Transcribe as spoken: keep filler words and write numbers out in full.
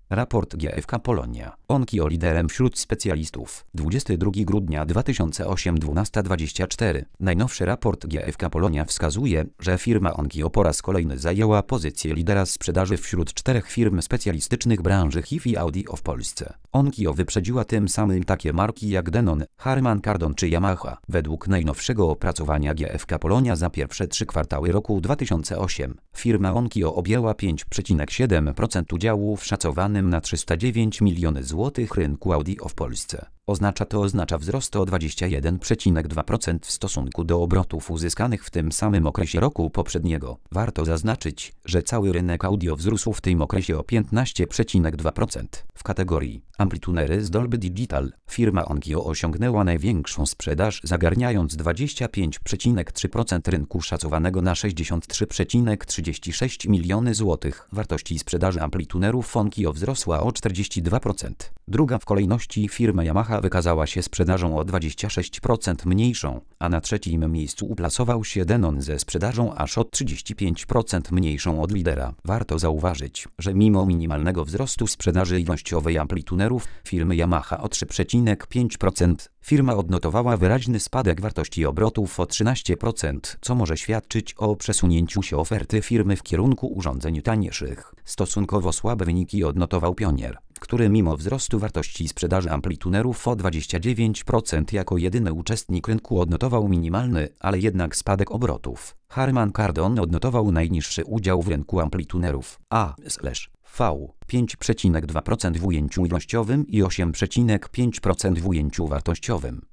Raport G F K Polonia. Onkyo liderem wśród specjalistów. dwudziestego drugiego grudnia dwa tysiące ósmego dwunasta dwadzieścia cztery. Najnowszy raport G F K Polonia wskazuje, że firma Onkyo po raz kolejny zajęła pozycję lidera sprzedaży wśród czterech firm specjalistycznych branży H I V i audio w Polsce. Onkyo wyprzedziła tym samym takie marki jak Denon, Harman Kardon czy Yamaha. Według najnowszego opracowania G F K Polonia za pierwsze trzy kwartały roku dwa tysiące ósmego firma Onkyo objęła pięć przecinek siedem procent udziału w szacowanym na trzysta dziewięć milionów złotych rynku audio w Polsce. Oznacza to oznacza wzrost o dwadzieścia jeden przecinek dwa procent w stosunku do obrotów uzyskanych w tym samym okresie roku poprzedniego. Warto zaznaczyć, że cały rynek audio wzrósł w tym okresie o piętnaście przecinek dwa procent. W kategorii amplitunery z Dolby Digital firma Onkyo osiągnęła największą sprzedaż, zagarniając dwadzieścia pięć przecinek trzy procent rynku szacowanego na sześćdziesiąt trzy przecinek trzydzieści sześć milionów złotych. Wartości sprzedaży amplitunerów Onkyo wzrosła o czterdzieści dwa procent. Druga w kolejności firma Yamaha wykazała się sprzedażą o dwadzieścia sześć procent mniejszą, a na trzecim miejscu uplasował się Denon ze sprzedażą aż o trzydzieści pięć procent mniejszą od lidera. Warto zauważyć, że mimo minimalnego wzrostu sprzedaży ilościowej amplitunerów firmy Yamaha o trzy przecinek pięć procent, firma odnotowała wyraźny spadek wartości obrotów o trzynaście procent, co może świadczyć o przesunięciu się oferty firmy w kierunku urządzeń tańszych. Stosunkowo słabe wyniki odnotował Pionier, który mimo wzrostu wartości sprzedaży amplitunerów o dwadzieścia dziewięć procent jako jedyny uczestnik rynku odnotował minimalny, ale jednak spadek obrotów. Harman Kardon odnotował najniższy udział w rynku amplitunerów A V pięć przecinek dwa procent w ujęciu ilościowym i osiem przecinek pięć procent w ujęciu wartościowym.